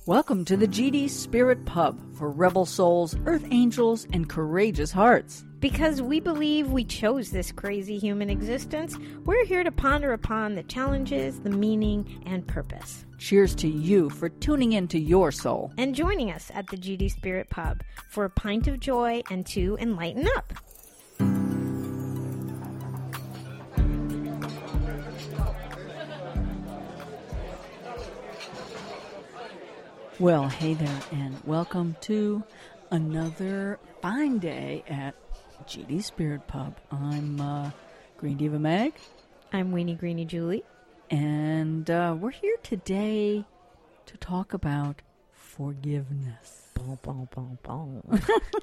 Welcome to the GD Spirit Pub for rebel souls, earth angels, and courageous hearts. Because we believe we chose this crazy human existence, we're here to ponder upon the challenges, the meaning, and purpose. Cheers to you for tuning into your soul. And joining us at the GD Spirit Pub for a pint of joy and to enlighten up. Well, hey there, and welcome to another fine day at GD Spirit Pub. I'm Green Diva Meg. I'm Weenie Greenie Julie. And we're here today to talk about forgiveness. Boom, boom, boom, boom.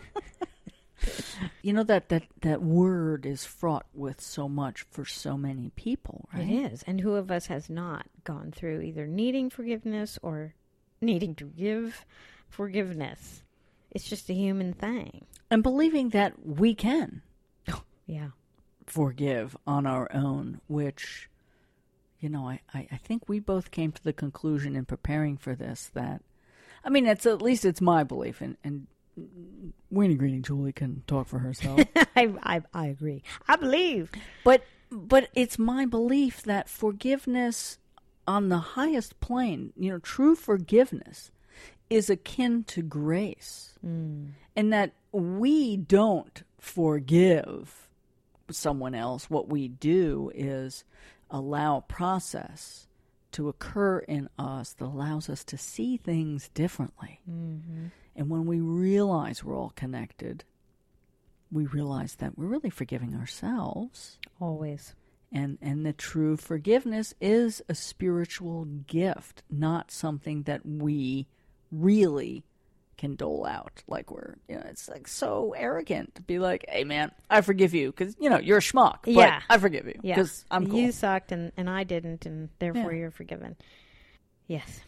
You know, that word is fraught with so much for so many people, right? It is. And who of us has not gone through either needing forgiveness or needing to give forgiveness? It's just a human thing. And believing that we can forgive on our own, which, you know, I think we both came to the conclusion in preparing for this that, I mean, at least it's my belief, and Weenie Greenie Julie can talk for herself. I agree. I believe. But it's my belief that forgiveness on the highest plane, you know, true forgiveness is akin to grace. And that we don't forgive someone else. What we do is allow a process to occur in us that allows us to see things differently. Mm-hmm. And when we realize we're all connected, we realize that we're really forgiving ourselves. Always. And the true forgiveness is a spiritual gift, not something that we really can dole out. Like it's like so arrogant to be like, hey man, I forgive you because, you know, you're a schmuck. But I forgive you because I'm cool. You sucked and I didn't, and therefore you're forgiven. Yes.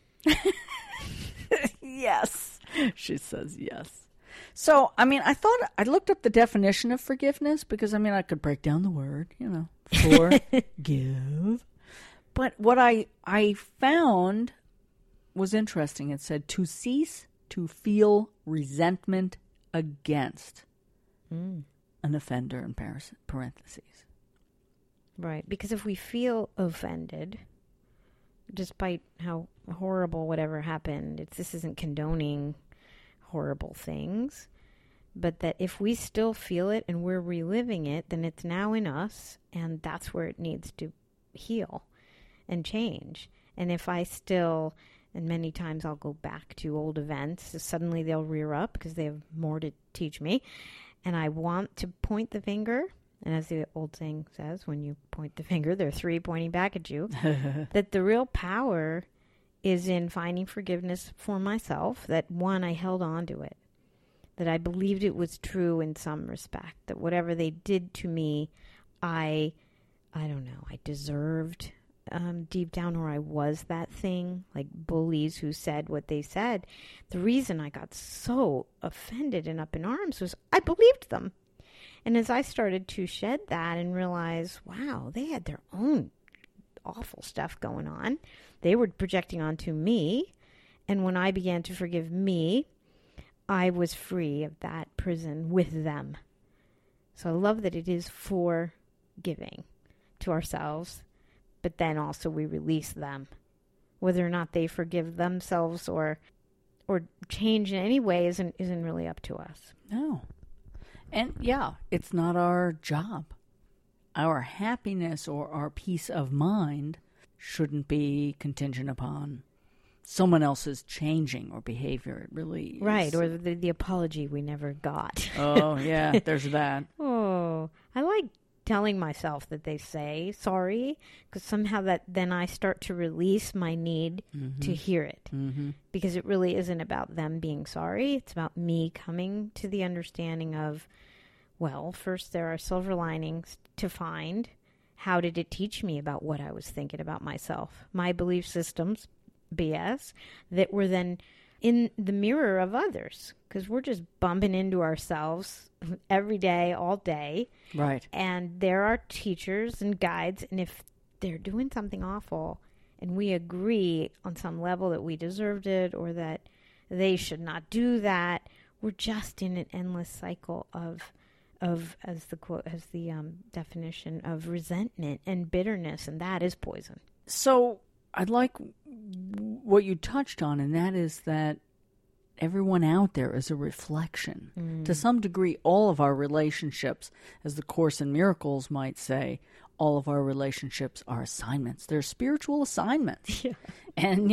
Yes. She says yes. So, I mean, I looked up the definition of forgiveness because, I mean, I could break down the word, you know, forgive. But what I found was interesting. It said to cease to feel resentment against an offender in parentheses. Right. Because if we feel offended, despite how horrible whatever happened, this isn't condoning horrible things, but that if we still feel it and we're reliving it, then it's now in us, and that's where it needs to heal and change. And if I still, and many times I'll go back to old events, so suddenly they'll rear up because they have more to teach me, and I want to point the finger, and as the old saying says, when you point the finger, there are three pointing back at you, that the real power is in finding forgiveness for myself, that one, I held on to it, that I believed it was true in some respect, that whatever they did to me, I don't know, I deserved deep down, or I was that thing, like bullies who said what they said. The reason I got so offended and up in arms was I believed them. And as I started to shed that and realize, wow, they had their own awful stuff going on. They were projecting onto me. And when I began to forgive me, I was free of that prison with them. So I love that it is forgiving to ourselves, but then also we release them. Whether or not they forgive themselves or change in any way isn't really up to us. No. And yeah, it's not our job. Our happiness or our peace of mind shouldn't be contingent upon someone else's changing or behavior. It really is. Right, or the apology we never got. Oh, yeah, there's that. Oh, I like telling myself that they say sorry, because somehow then I start to release my need to hear it. Mm-hmm. Because it really isn't about them being sorry. It's about me coming to the understanding of, well, first there are silver linings to find. How did it teach me about what I was thinking about myself? My belief systems, BS, that were then in the mirror of others, because we're just bumping into ourselves every day, all day. Right. And there are teachers and guides, and if they're doing something awful and we agree on some level that we deserved it or that they should not do that, we're just in an endless cycle of as the definition of resentment and bitterness, and that is poison. So I'd like what you touched on, and that is that everyone out there is a reflection. To some degree, all of our relationships, as the Course in Miracles might say, all of our relationships are assignments. They're spiritual assignments. Yeah. And,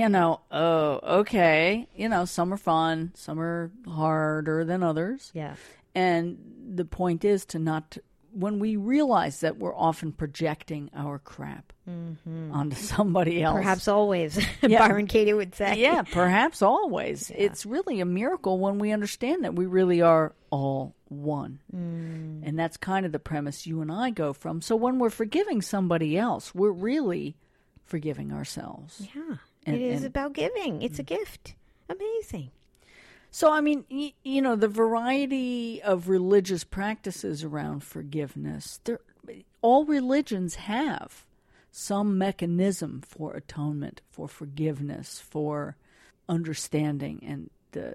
okay, some are fun, some are harder than others. Yeah. And the point is when we realize that we're often projecting our crap onto somebody else. Perhaps always, Byron Katie would say. Yeah, perhaps always. Yeah. It's really a miracle when we understand that we really are all one. And that's kind of the premise you and I go from. So when we're forgiving somebody else, we're really forgiving ourselves. Yeah, it is about giving. It's a gift. Amazing. So, I mean, the variety of religious practices around forgiveness, all religions have some mechanism for atonement, for forgiveness, for understanding and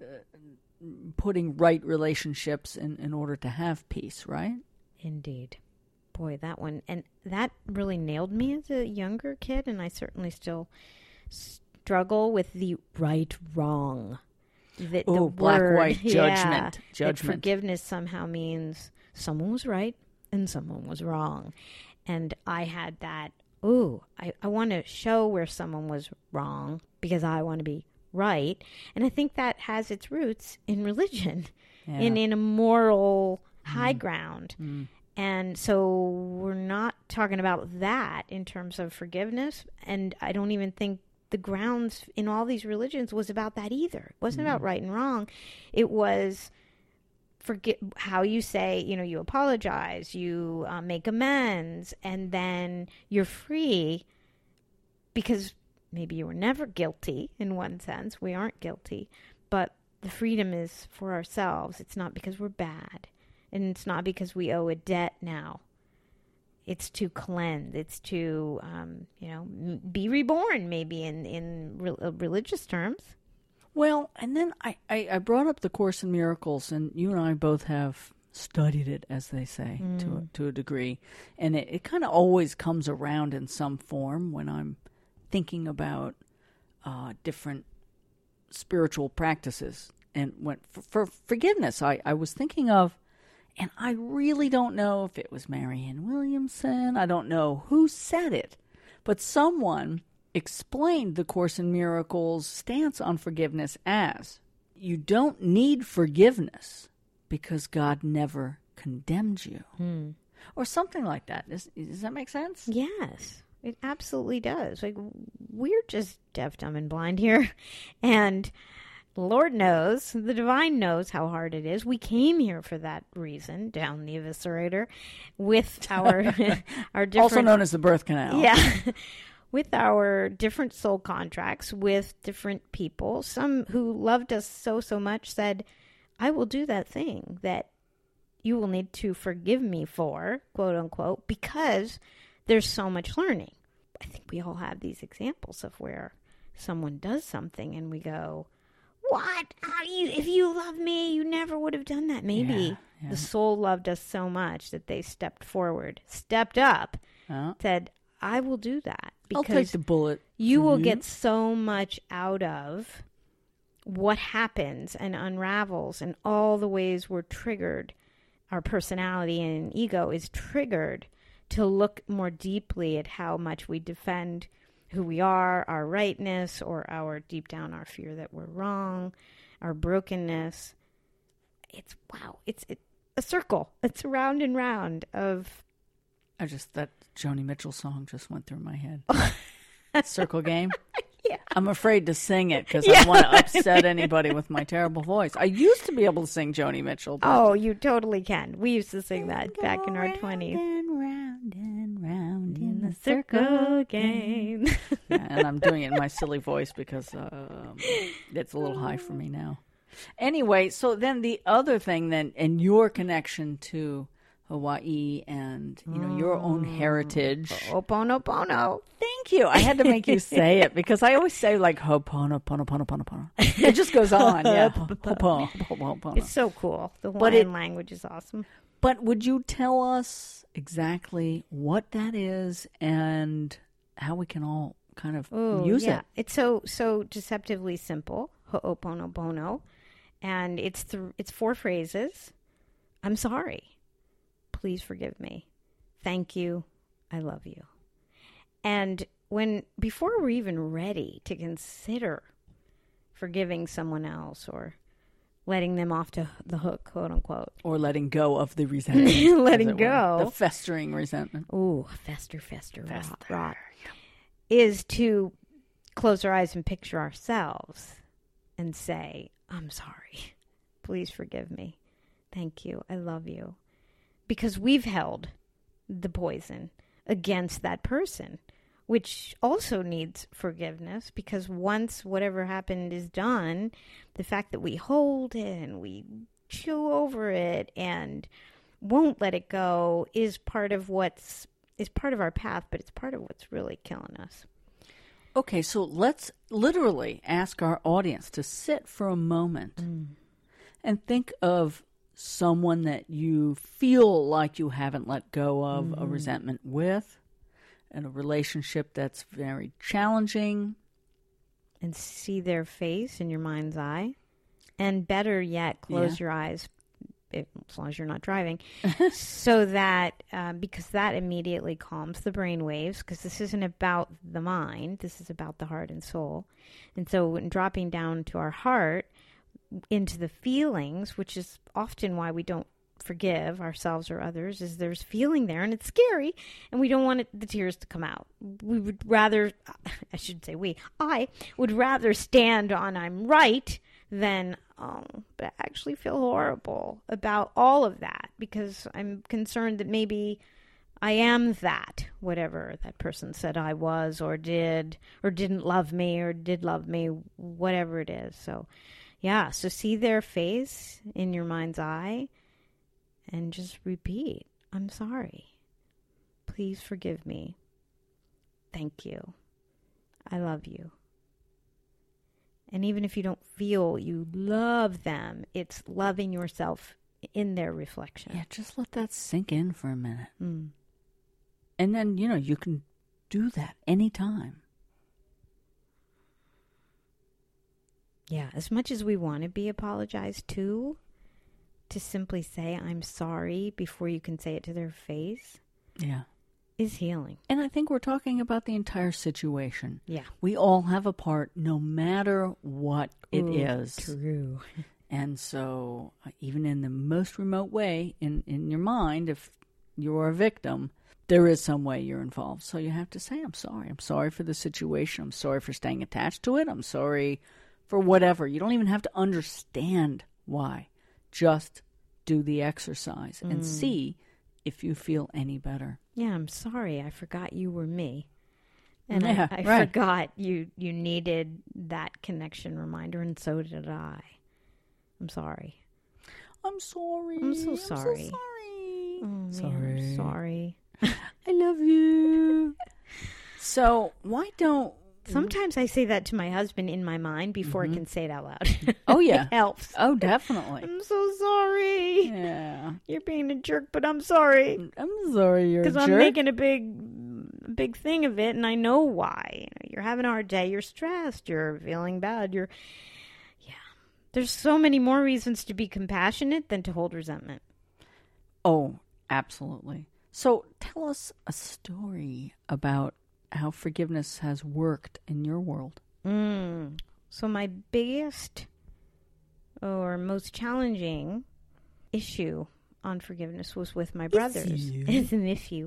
putting right relationships in order to have peace, right? Indeed. Boy, that one. And that really nailed me as a younger kid, and I certainly still struggle with the right-wrong. Black-white judgment. That forgiveness somehow means someone was right and someone was wrong. And I had that, I want to show where someone was wrong because I want to be right. And I think that has its roots in religion, in a moral high ground. And so we're not talking about that in terms of forgiveness. And I don't even think the grounds in all these religions was about that either. It wasn't about right and wrong. It was how you say, you apologize, you make amends, and then you're free because maybe you were never guilty in one sense. We aren't guilty, but the freedom is for ourselves. It's not because we're bad, and it's not because we owe a debt now. It's to cleanse. It's to, be reborn, maybe in religious terms. Well, and then I brought up the Course in Miracles, and you and I both have studied it, as they say, to a degree. And it kind of always comes around in some form when I'm thinking about different spiritual practices. And for forgiveness, I was thinking of, and I really don't know if it was Marianne Williamson. I don't know who said it. But someone explained the Course in Miracles' stance on forgiveness as, you don't need forgiveness because God never condemned you. Or something like that. Does that make sense? Yes, it absolutely does. Like, we're just deaf, dumb, and blind here. And Lord knows, the divine knows how hard it is. We came here for that reason, down the eviscerator, with our different... Also known as the birth canal. Yeah. With our different soul contracts, with different people. Some who loved us so much said, I will do that thing that you will need to forgive me for, quote unquote, because there's so much learning. I think we all have these examples of where someone does something and we go, what? If you love me, you never would have done that. Maybe the soul loved us so much that they stepped forward, stepped up, said, I will do that. Because I'll take the bullet. You will get so much out of what happens and unravels and all the ways we're triggered. Our personality and ego is triggered to look more deeply at how much we defend who we are, our rightness, or deep down our fear that we're wrong, our brokenness. It's a circle. It's round and round of... that Joni Mitchell song just went through my head. Circle game? Yeah. I'm afraid to sing it because I want to upset anybody with my terrible voice. I used to be able to sing Joni Mitchell. Oh, you totally can. We used to sing that back in our 20s. Round and round in the circle game. And I'm doing it in my silly voice because it's a little high for me now. Anyway, so then the other thing then, and your connection to Hawaii and, your own heritage. Ho'oponopono. Thank you. I had to make you say it because I always say like ho'oponopono. It just goes on. Yeah. Ho'opono. It's so cool. The Hawaiian language is awesome. But would you tell us exactly what that is and how we can all kind of use it? It's so deceptively simple. Ho'oponopono. And it's 4 phrases. I'm sorry. Please forgive me. Thank you. I love you. And before we're even ready to consider forgiving someone else or letting them off to the hook, quote unquote. Or letting go of the resentment. Letting go. The festering resentment. Ooh, fester, rot. Is to close our eyes and picture ourselves and say, I'm sorry. Please forgive me. Thank you. I love you. Because we've held the poison against that person, which also needs forgiveness, because once whatever happened is done, the fact that we hold it and we chew over it and won't let it go is part of our path, but it's part of what's really killing us. Okay, so let's literally ask our audience to sit for a moment and think of someone that you feel like you haven't let go of a resentment with, and a relationship that's very challenging. And see their face in your mind's eye. And better yet, close your eyes, as long as you're not driving, so that, because that immediately calms the brain waves, because this isn't about the mind, this is about the heart and soul. And so when dropping down to our heart, into the feelings, which is often why we don't forgive ourselves or others, is there's feeling there and it's scary and we don't want the tears to come out. We would rather, I would rather stand on I'm right than, but I actually feel horrible about all of that, because I'm concerned that maybe I am that, whatever that person said I was or did or didn't love me or did love me, whatever it is. So yeah, so see their face in your mind's eye and just repeat, I'm sorry. Please forgive me. Thank you. I love you. And even if you don't feel you love them, it's loving yourself in their reflection. Yeah, just let that sink in for a minute. And then, you can do that anytime. Yeah, as much as we want to be apologized to simply say, I'm sorry, before you can say it to their face, is healing. And I think we're talking about the entire situation. Yeah. We all have a part, no matter what it is. True. And so, even in the most remote way, in your mind, if you're a victim, there is some way you're involved. So you have to say, I'm sorry. I'm sorry for the situation. I'm sorry for staying attached to it. I'm sorry for whatever. You don't even have to understand why. Just do the exercise and see if you feel any better. Yeah, I'm sorry. I forgot you were me. And I right. forgot you needed that connection reminder, and so did I. I'm sorry. I'm sorry. I'm so sorry. I'm so sorry. Oh, man, I'm sorry. I love you. So why don't... Sometimes I say that to my husband in my mind before I can say it out loud. Oh, yeah. It helps. Oh, definitely. I'm so sorry. Yeah. You're being a jerk, but I'm sorry. I'm sorry you're a jerk. Because I'm making a big thing of it, and I know why. You're having a hard day. You're stressed. You're feeling bad. Yeah. There's so many more reasons to be compassionate than to hold resentment. Oh, absolutely. So tell us a story about how forgiveness has worked in your world. So my biggest or most challenging issue on forgiveness was with my brothers. It's an issue.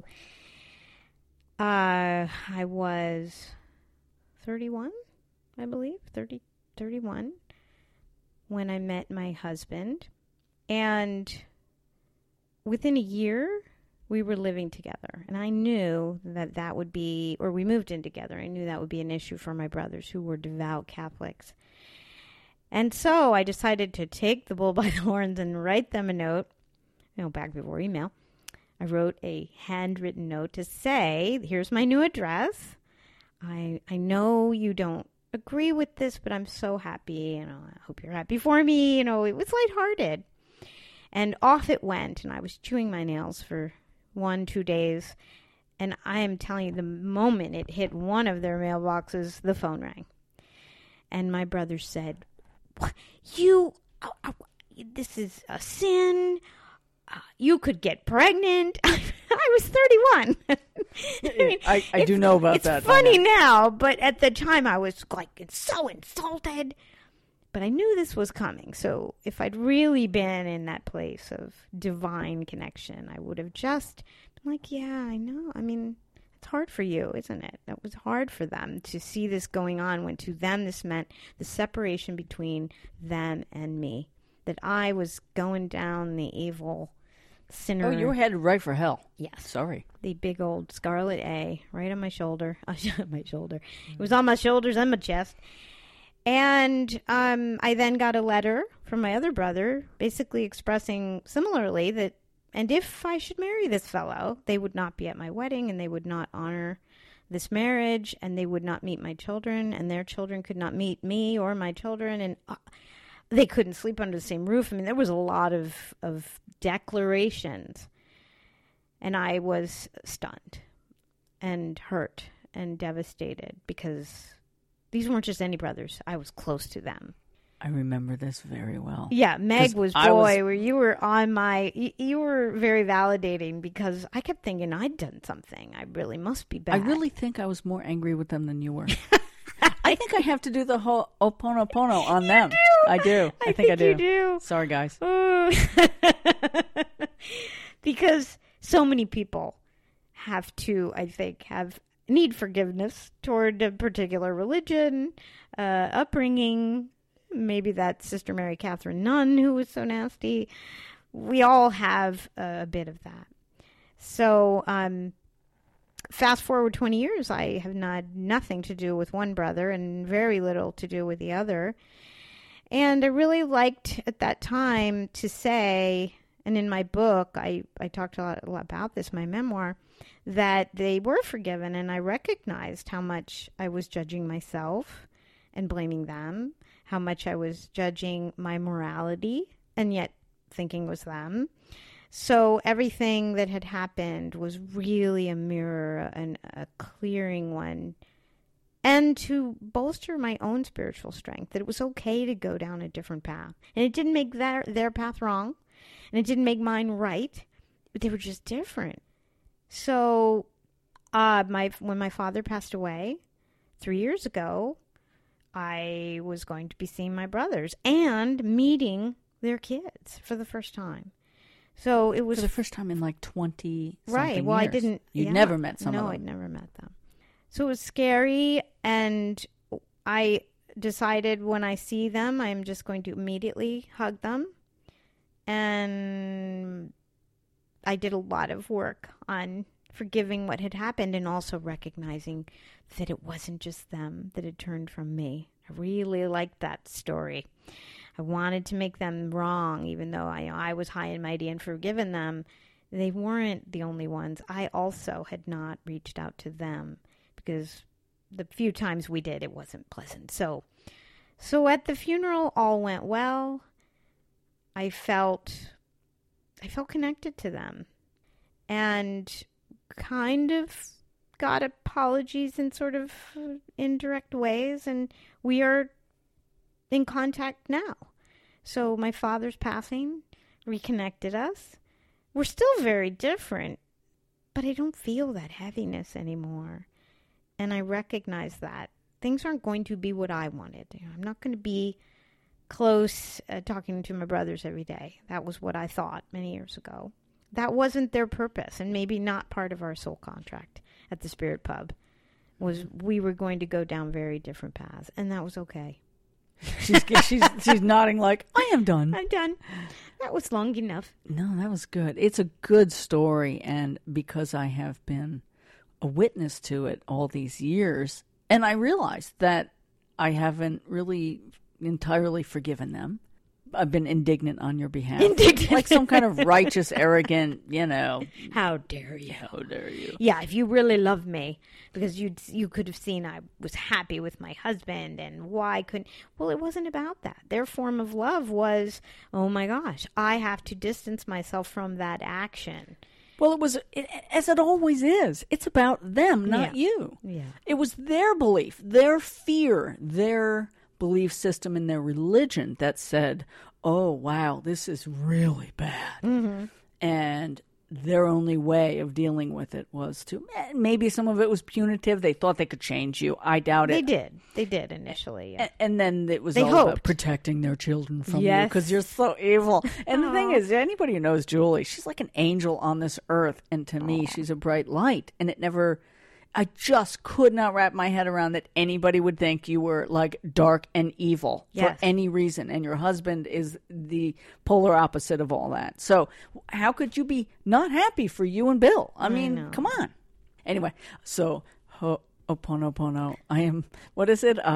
I was 31, I believe, 31, when I met my husband. And within a year, we were living together. And I knew that would be, or we moved in together. I knew that would be an issue for my brothers who were devout Catholics. And so I decided to take the bull by the horns and write them a note, back before email, I wrote a handwritten note to say, here's my new address. I know you don't agree with this, but I'm so happy. I hope you're happy for me. It was lighthearted. And off it went. And I was chewing my nails for 1-2 days. And I am telling you, the moment it hit one of their mailboxes, the phone rang. And my brother said, this is a sin. You could get pregnant. I was 31. I do know about that. It's funny now, but at the time I was so insulted. But I knew this was coming. So if I'd really been in that place of divine connection, I would have just been like, yeah, I know. I mean, it's hard for you, isn't it? That was hard for them to see this going on when to them this meant the separation between them and me. That I was going down the evil sinner. Oh, you were headed right for hell. Yes. Sorry. The big old scarlet A right on my shoulder. My shoulder. It was on my shoulders and my chest. And I then got a letter from my other brother basically expressing similarly that, and if I should marry this fellow, they would not be at my wedding and they would not honor this marriage and they would not meet my children and their children could not meet me or my children. And they couldn't sleep under the same roof. I mean, there was a lot of declarations. And I was stunned and hurt and devastated because these weren't just any brothers. I was close to them. I remember this very well. Yeah, Meg was where you were on you were very validating because I kept thinking I'd done something. I really must be bad. I really think I was more angry with them than you were. I think I have to do the whole Oponopono on them. I do. I think I do. You do. Sorry, guys. Because so many people have to, I think, need forgiveness toward a particular religion, upbringing. Maybe that Sister Mary Catherine Nunn who was so nasty. We all have a bit of that. So, fast forward 20 years, I have nothing to do with one brother and very little to do with the other. And I really liked at that time to say, and in my book, I talked a lot about this, my memoir, that they were forgiven. And I recognized how much I was judging myself and blaming them, how much I was judging my morality and yet thinking it was them. So everything that had happened was really a mirror and a clearing one. And to bolster my own spiritual strength, that it was okay to go down a different path. And it didn't make their path wrong. And it didn't make mine right. But they were just different. So when my father passed away 3 years ago, I was going to be seeing my brothers and meeting their kids for the first time. So it was for the first time in like 20 right. Well, years. I didn't. You'd never met some of them. No, I'd never met them. So it was scary, and I decided when I see them, I'm just going to immediately hug them. And I did a lot of work on forgiving what had happened and also recognizing that it wasn't just them that had turned from me. I really liked that story. I wanted to make them wrong, even though I was high and mighty and forgiven them. They weren't the only ones. I also had not reached out to them because the few times we did, it wasn't pleasant. So at the funeral, all went well. I felt connected to them and kind of got apologies in sort of indirect ways, and we are in contact now. So my father's passing reconnected us. We're still very different, but I don't feel that heaviness anymore. And I recognize that things aren't going to be what I wanted. I'm not going to be close talking to my brothers every day. That was what I thought many years ago. That wasn't their purpose, and maybe not part of our soul contract at the Spirit Pub. Was we were going to go down very different paths, and that was okay. She's nodding like, I am done. I'm done. That was long enough. No, that was good. It's a good story, and because I have been a witness to it all these years, and I realized that I haven't really entirely forgiven them, I've been indignant on your behalf. Indignant. Like some kind of righteous, arrogant, How dare you? How dare you? Yeah, if you really love me, because you could have seen I was happy with my husband, and why couldn't... Well, it wasn't about that. Their form of love was, oh my gosh, I have to distance myself from that action. Well, as it always is. It's about them, not you. Yeah. It was their belief, their fear, their belief system in their religion that said, oh, wow, this is really bad. Mm-hmm. And their only way of dealing with it was to, maybe some of it was punitive. They thought they could change you. I doubt it. They did initially. Yeah. And then it was They all hoped. about protecting their children from you Yes. because you're so evil. And the thing is, anybody who knows Julie, she's like an angel on this earth. And to me, she's a bright light. And I just could not wrap my head around that anybody would think you were like dark and evil for any reason. And your husband is the polar opposite of all that. So how could you be not happy for you and Bill? I mean, come on. Anyway, so Ho'oponopono. I am, what is it?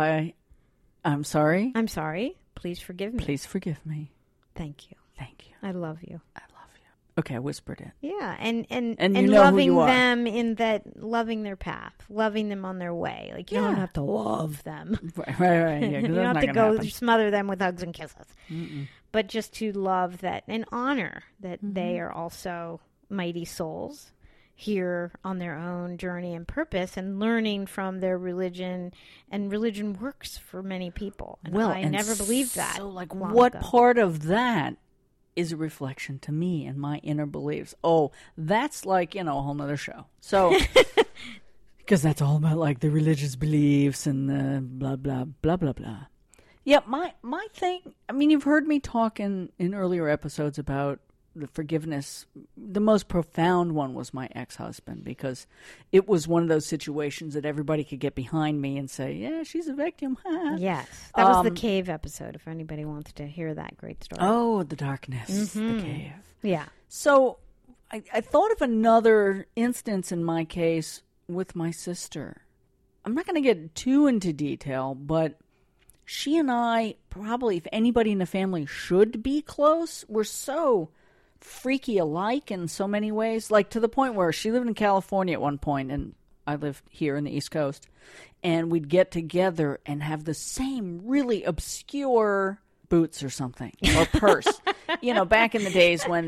I'm sorry. I'm sorry. Please forgive me. Please forgive me. Thank you. Thank you. I love you. I love you. Okay, I whispered it. Yeah, and you know who loving you are. them in that, loving their path, loving them on their way. Like, you don't have to love them. Right. Yeah, You don't have to go smother them with hugs and kisses. Mm-mm. But just to love that and honor that they are also mighty souls here on their own journey and purpose, and learning from their religion. And religion works for many people. And I never believed that. So, like, what part of that is a reflection to me and my inner beliefs? Oh, that's like, a whole nother show. So, because that's all about like the religious beliefs and the blah, blah, blah, blah, blah. Yeah, my thing, I mean, you've heard me talk in earlier episodes about the forgiveness. The most profound one was my ex-husband, because it was one of those situations that everybody could get behind me and say, yeah, she's a victim. Yes. That was the cave episode, if anybody wants to hear that great story. Oh, the darkness, the cave. Yeah. So I thought of another instance in my case with my sister. I'm not going to get too into detail, but she and I, probably, if anybody in the family should be close, we're so freaky alike in so many ways. Like, to the point where she lived in California at one point, and I lived here in the East Coast, and we'd get together and have the same really obscure boots or something, or purse. Back in the days when,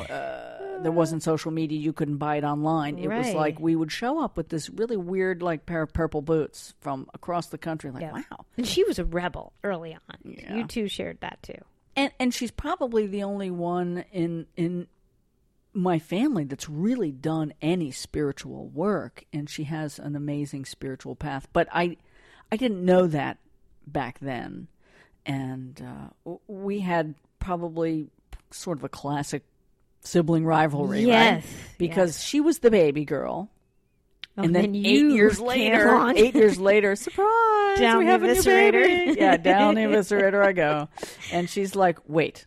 there wasn't social media, you couldn't buy it online. It was like we would show up with this really weird, like, pair of purple boots from across the country. Like, wow. And she was a rebel early on. Yeah. You two shared that too. And she's probably the only one in my family that's really done any spiritual work, and she has an amazing spiritual path. But I didn't know that back then, and we had probably sort of a classic sibling rivalry, right? Because she was the baby girl. Oh, and then 8 you years later, surprise, down we have a new eviscerator. baby. Yeah, down the eviscerator I go. And she's like, wait,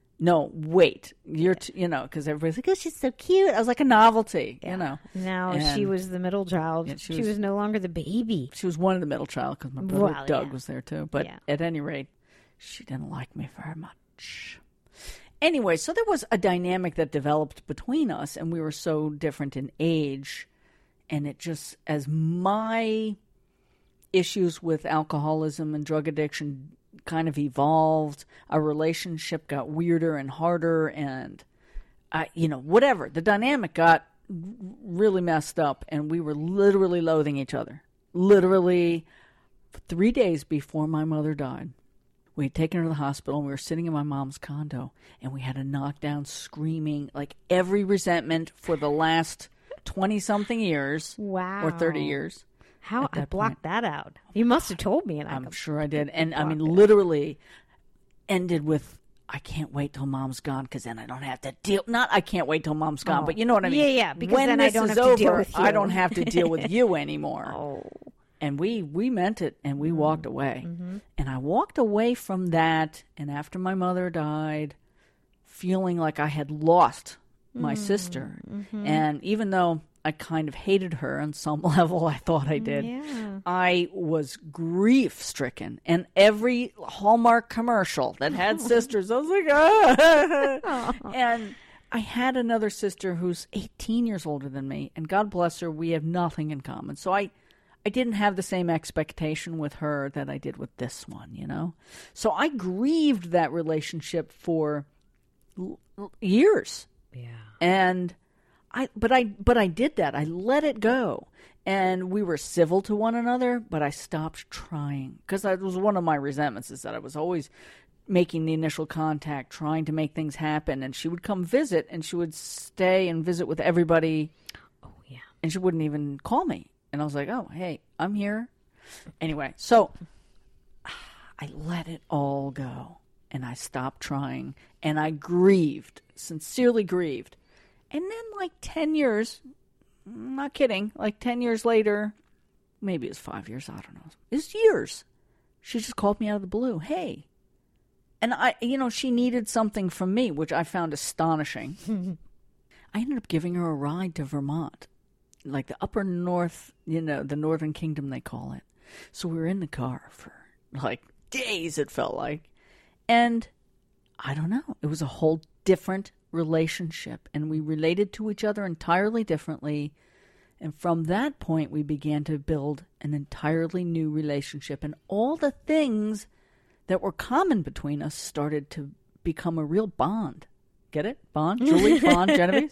you're, because everybody's like, oh, she's so cute. I was like a novelty, Now And she was the middle child. Yeah, she was no longer the baby. She was one of the middle child, because my brother Doug was there too. But at any rate, she didn't like me very much. Anyway, so there was a dynamic that developed between us, and we were so different in age. And it just, as my issues with alcoholism and drug addiction kind of evolved, our relationship got weirder and harder, and, whatever. The dynamic got really messed up, and we were literally loathing each other. Literally 3 days before my mother died, we had taken her to the hospital, and we were sitting in my mom's condo, and we had a knockdown screaming, like, every resentment for the last 20-something years. Wow. Or 30 years. How I blocked that out. You must have told me. And I'm sure I did. And I mean, literally ended with, I can't wait till mom's gone, because then I don't have to deal. Not I can't wait till mom's gone, but you know what I mean? Yeah, because when then this I don't is have to deal over, with you. I don't have to deal with you anymore. Oh. And we meant it, and we walked away. Mm-hmm. And I walked away from that, and after my mother died, feeling like I had lost my sister. Mm-hmm. And even though I kind of hated her on some level. I thought I did. Yeah. I was grief-stricken. And every Hallmark commercial that had sisters, I was like, ah. And I had another sister who's 18 years older than me. And God bless her, we have nothing in common. So I didn't have the same expectation with her that I did with this one, you know? So I grieved that relationship for years. Yeah. And but I did that. I let it go. And we were civil to one another, but I stopped trying. Because that was one of my resentments, is that I was always making the initial contact, trying to make things happen. And she would come visit, and she would stay and visit with everybody. Oh, yeah. And she wouldn't even call me. And I was like, oh, hey, I'm here. Anyway, so I let it all go. And I stopped trying. And I grieved, sincerely grieved. And then like 10 years, not kidding, like 10 years later, maybe it's 5 years, I don't know. It's years. She just called me out of the blue. Hey. And she needed something from me, which I found astonishing. I ended up giving her a ride to Vermont. Like the upper north, the Northern Kingdom, they call it. So we were in the car for like days, it felt like. And I don't know, it was a whole different relationship. And we related to each other entirely differently. And from that point, we began to build an entirely new relationship. And all the things that were common between us started to become a real bond. Get it? Bond? Julie, bond, Genevieve?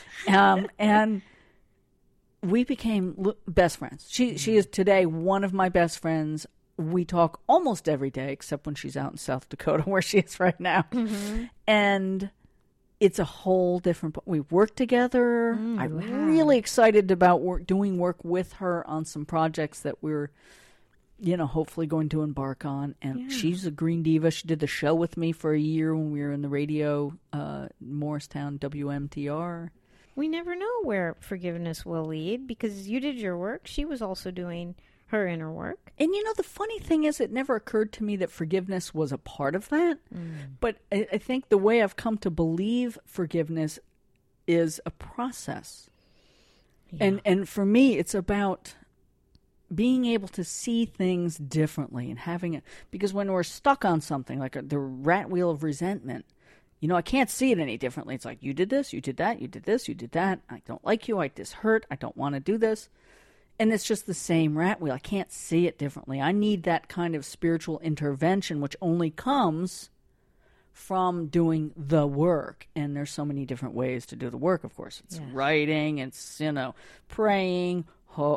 And we became best friends. She is today one of my best friends. We talk almost every day, except when she's out in South Dakota, where she is right now. Mm-hmm. And it's a whole different... We work together. I'm really excited about doing work with her on some projects that we're, hopefully going to embark on. And she's a green diva. She did the show with me for a year when we were in the radio, Morristown, WMTR. We never know where forgiveness will lead, because you did your work. She was also doing her inner work. And the funny thing is, it never occurred to me that forgiveness was a part of that. But I think the way I've come to believe forgiveness is a process. Yeah. And for me, it's about being able to see things differently and having it. Because when we're stuck on something, like the rat wheel of resentment, I can't see it any differently. It's like, you did this, you did that, you did this, you did that. I don't like you. This hurt. I don't want to do this. And it's just the same rat wheel. I can't see it differently. I need that kind of spiritual intervention, which only comes from doing the work. And there's so many different ways to do the work, of course. It's writing, it's, praying,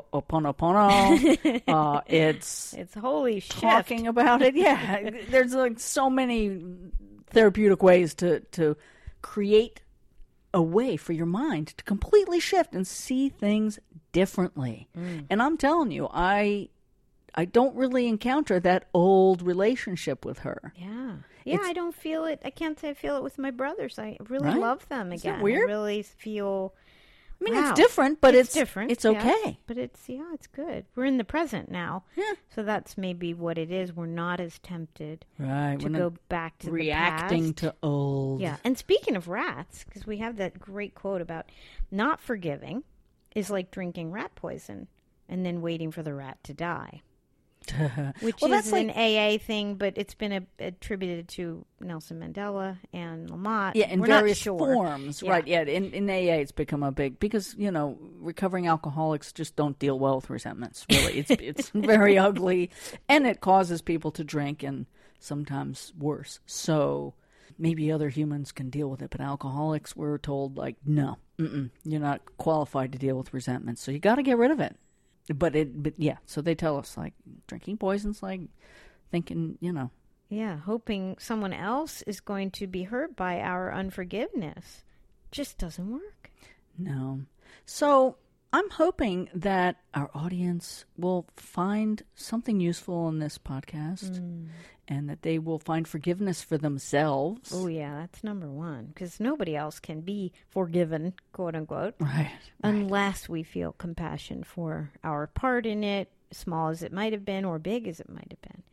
Ho'oponopono. It's holy talking about it. Yeah. There's like so many therapeutic ways to create a way for your mind to completely shift and see things differently. And I'm telling you, I don't really encounter that old relationship with her. Yeah, I don't feel it. I can't say I feel it with my brothers. I really love them again. Is that weird? I really feel... it's different, but it's different. It's okay. Yeah, but it's good. We're in the present now. Yeah. So that's maybe what it is. We're not as tempted to go back to reacting the past. to old. Yeah. And speaking of rats, because we have that great quote about not forgiving is like drinking rat poison and then waiting for the rat to die. Which is an AA thing, but it's been attributed to Nelson Mandela and Lamott. Yeah, in various forms. Yeah. Right, yeah. In AA, it's become a big... Because, recovering alcoholics just don't deal well with resentments, really. It's very ugly, and it causes people to drink, and sometimes worse. So maybe other humans can deal with it, but alcoholics, we're told, like, no, you're not qualified to deal with resentment, so you got to get rid of it. But so they tell us, like, drinking poison's like thinking, Yeah, hoping someone else is going to be hurt by our unforgiveness just doesn't work. No. So I'm hoping that our audience will find something useful in this podcast and that they will find forgiveness for themselves. Oh, yeah, that's number one, because nobody else can be forgiven, quote unquote, right, unless we feel compassion for our part in it, small as it might have been or big as it might have been.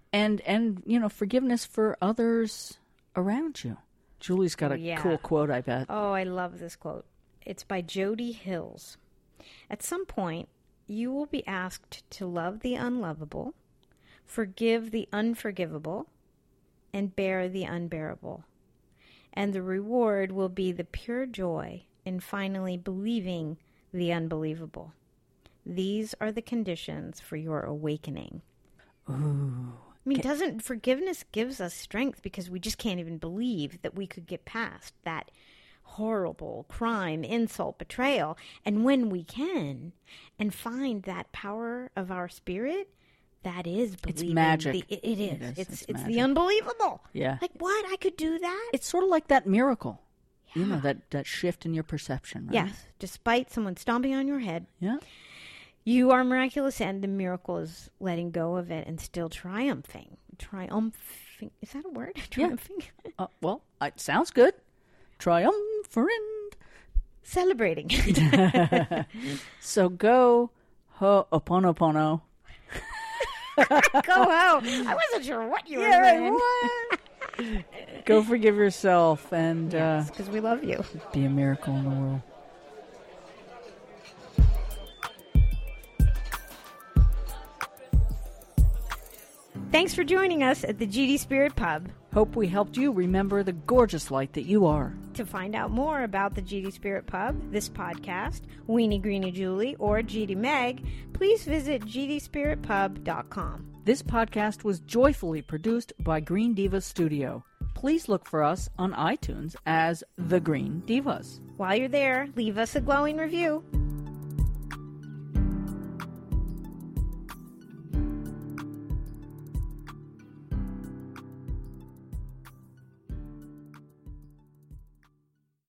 And forgiveness for others around you. Julie's got a cool quote, I bet. Oh, I love this quote. It's by Jody Hills. At some point, you will be asked to love the unlovable, forgive the unforgivable, and bear the unbearable. And the reward will be the pure joy in finally believing the unbelievable. These are the conditions for your awakening. Ooh. I mean, doesn't forgiveness gives us strength because we just can't even believe that we could get past that horrible crime, insult, betrayal. And when we can and find that power of our spirit, that is believing. It's magic. It is. It's magic. the unbelievable. Yeah. Like, what? I could do that? It's sort of like that miracle. Yeah. You know, that shift in your perception, right? Yes. Despite someone stomping on your head. Yeah. You are miraculous, and the miracle is letting go of it and still triumphing. Triumphing. Is that a word? Triumphing? Yeah. Well, it sounds good. Triumphant. Celebrating. So go ho'oponopono. Go ho. I wasn't sure what you were saying. What? Go forgive yourself and because we love you. Be a miracle in the world. Thanks for joining us at the GD Spirit Pub. Hope we helped you remember the gorgeous light that you are. To find out more about the GD Spirit Pub, this podcast, Weenie Greenie Julie, or GD Meg, please visit gdspiritpub.com. This podcast was joyfully produced by Green Divas Studio. Please look for us on iTunes as The Green Divas. While you're there, leave us a glowing review.